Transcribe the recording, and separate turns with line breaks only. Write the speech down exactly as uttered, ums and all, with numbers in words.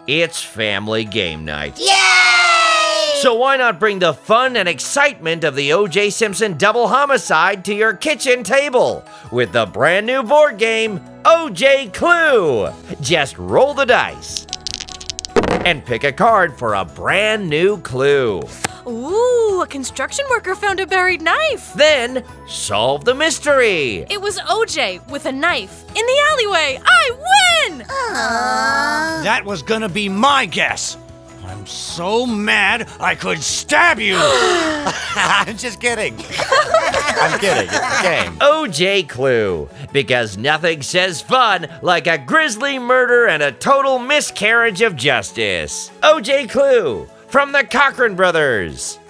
It's family game night.
Yay!
So why not bring the fun and excitement of the O J Simpson double homicide to your kitchen table with the brand new board game, O J Clue. Just roll the dice and pick a card for a brand new clue.
Ooh, a construction worker found a buried knife.
Then solve the mystery.
It was O J with a knife in the alleyway. I win!
Aww.
That was gonna be my guess. I'm so mad I could stab you.
I'm just kidding. I'm kidding. It's a game.
O J Clue, because nothing says fun like a grisly murder and a total miscarriage of justice. O J Clue from the Cochran Brothers.